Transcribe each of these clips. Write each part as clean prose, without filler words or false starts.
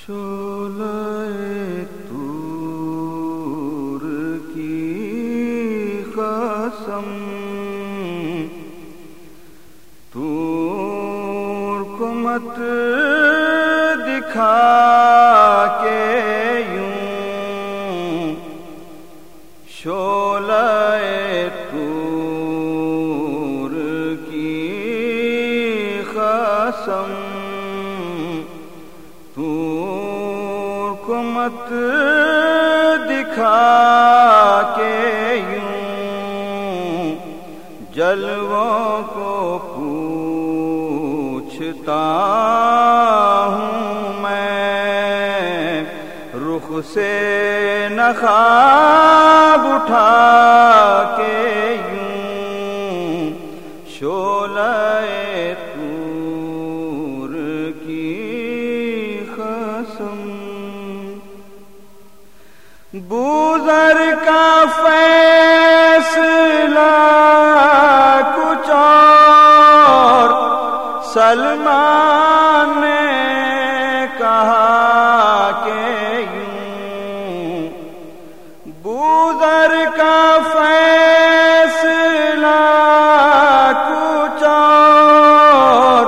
شعلۂ طور کی قسم طور کو مت دکھا کے یوں شعلۂ طور کی قسم طور کو مت دکھا کے یوں جلووں کو پوچھتا ہوں میں رخ سے نہ خواب اٹھا کے یوں شعلۂ طور کی قسم بوذر کا فیصلہ کچھ اور سلمان نے کہا کہ یوں بوذر کا فیصلہ کچھ اور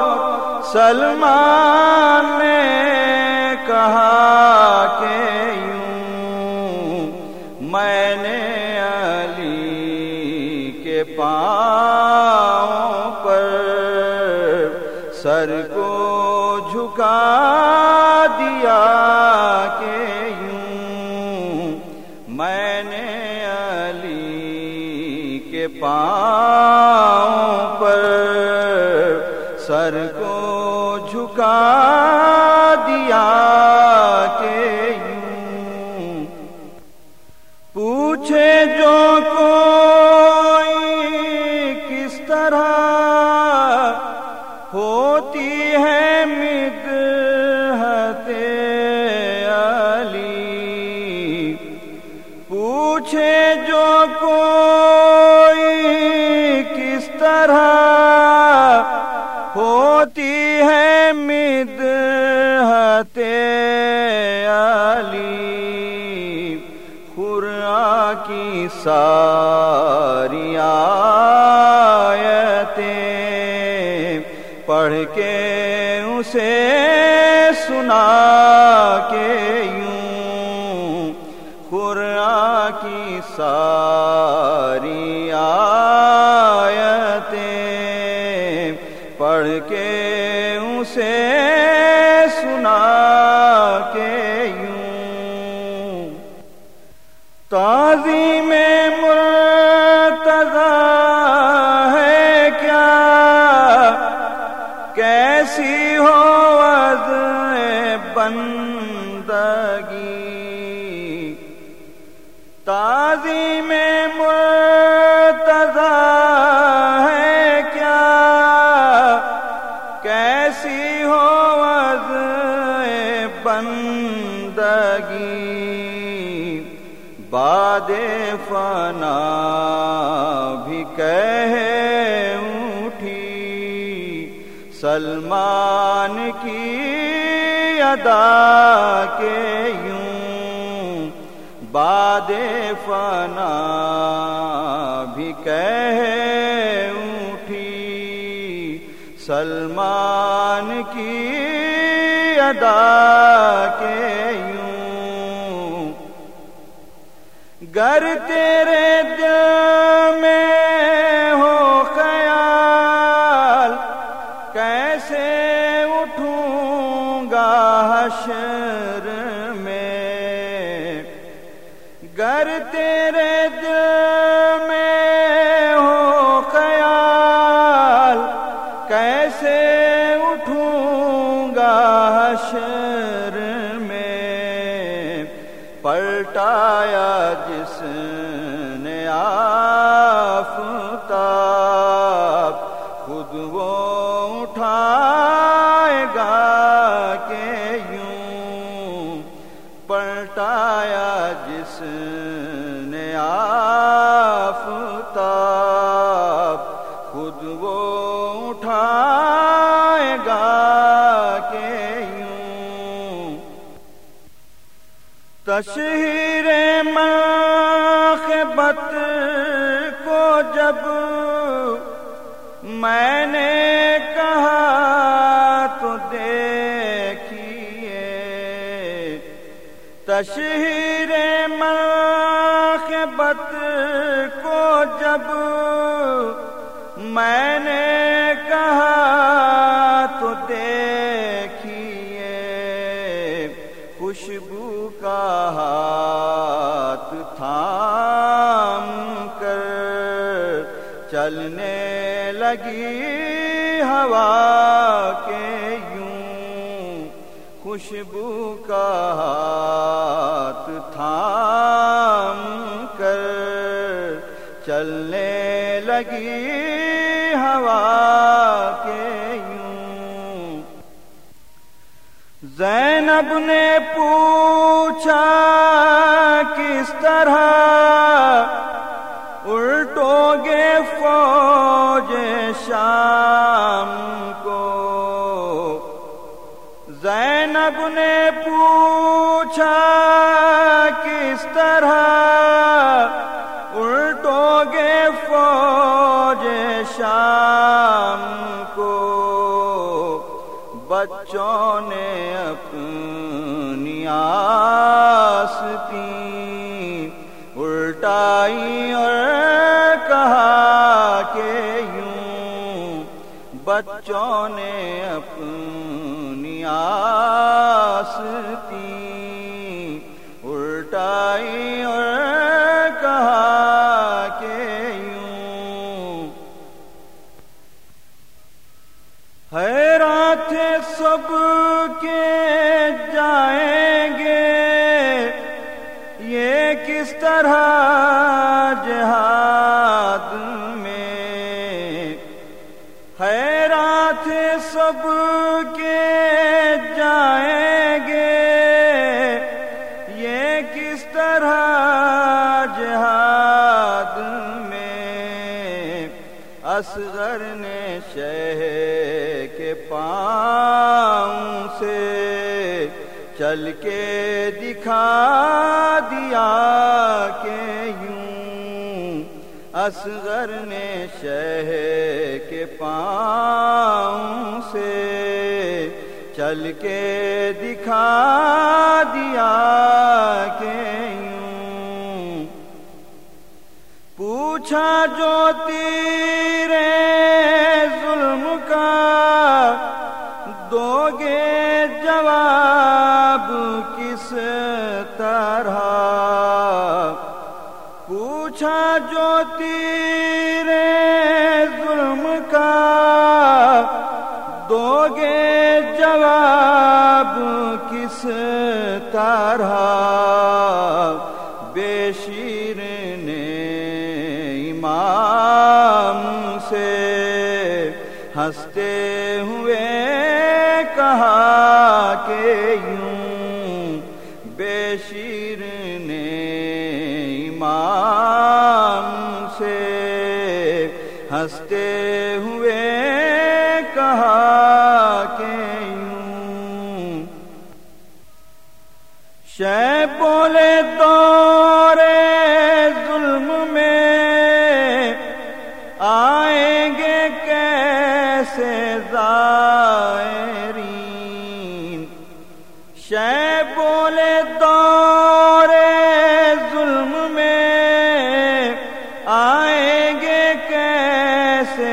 سلمان نے کہا کہ میں نے علی کے پاؤں پر سر کو جھکا دیا کہ یوں میں نے علی کے پاؤں پر سر کو جھکا دیا کہ پوچھے جو کوئی کس طرح ہوتی ہے مدحت علی پوچھے جو کوئی کس طرح ہوتی ہے مدحت علی قرآن کی ساری آیتیں پڑھ کے اسے سنا کے یوں قرآن کی ساری آیتیں پڑھ کے اسے سنا کے تعظیم مرتضی ہے کیا کیسی ہو وضع بندگی تعظیم مرتضی ہے کیا کیسی ہو وضع بندگی بعد فنا بھی کہہ اٹھی سلمان کی ادا کے یوں بعد فنا بھی کہہ اٹھی سلمان کی ادا کے یوں گر تیرے دل میں ہو خیال کیسے اٹھوں گا حشر میں گر تیرے دل میں ہو خیال کیسے اٹھوں گا حشر میں پلٹایا جس نے آفتاب خود وہ اٹھائے گا کہ یوں پلٹایا جس نے آفتاب خود وہ اٹھائے گا کہ یوں تشہیر مناقبت کو جب میں نے کہا تو دیکھیے، تشہیر مناقبت کو جب میں نے کہا تو دیکھیے، خوشبو کا ہاتھ تھام کر چلنے لگی ہوا کے یوں، خوشبو کا ہاتھ تھام کر چلنے لگی ہوا کے یوں۔ زینب نے پوچھا کس طرح الٹو گے فوج شام کو، زینب نے پوچھا کس طرح الٹو گے فوج شام کو، بچوں نے اپنی آستین الٹائی اور کہا کہ یوں، بچوں نے اپنی آستین الٹائی اور کہا کہ یوں، حیران تھے سب کے جائیں گے یہ کس طرح جہاد میں، حیران تھے سب کے جائیں گے یہ کس طرح جہاد میں، اصغر نے شہ کے پاؤں سے چل کے دکھا دیا کہ یوں، اصغر نے شہ کے پاؤں سے چل کے دکھا دیا کہ یوں، پوچھا جو تیرے ظلم کا دو گے جواب کس طرح، پوچھا جو تیرے ظلم کا دو گے جواب کس طرح، بے شیر نے امام سے ہنستے ہوئے کہا کہ یوں، بے شیر نے امام سے ہنستے ہوئے کہا کہ یوں، شے بولے دورے ظلم میں آئیں گے کیسے زائرین، شے بولے دورے ظلم میں آئیں گے کیسے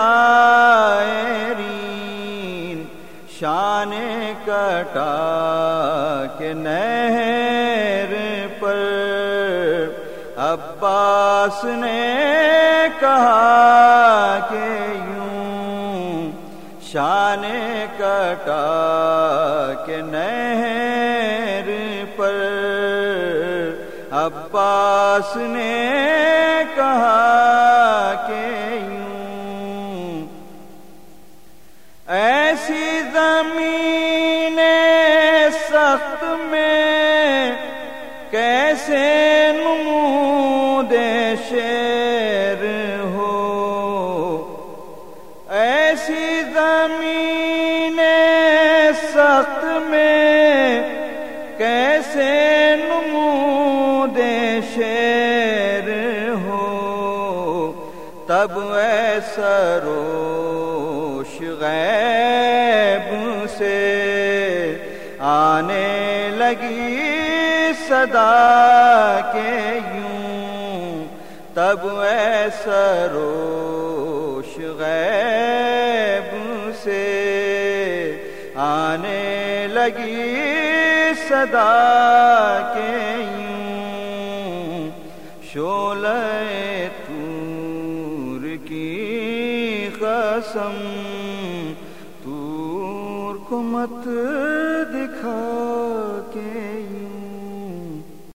زائرین، شان کٹا کے نہر پر عباس نے کہا کہ یوں، شان کٹا کے نہر پر عباس نے کہا کہ یوں، ایسی زمین سخت میں کیسے نمود شیر ہو، ایسی زمین سخت میں کیسے نمود تب ایسا روش غیب سے آنے لگی صدا کے یوں، تب ایسا روش غیب سے آنے لگی صدا کے یوں، شعلہ طور کی قسم طور کو مت دکھا کے یوں۔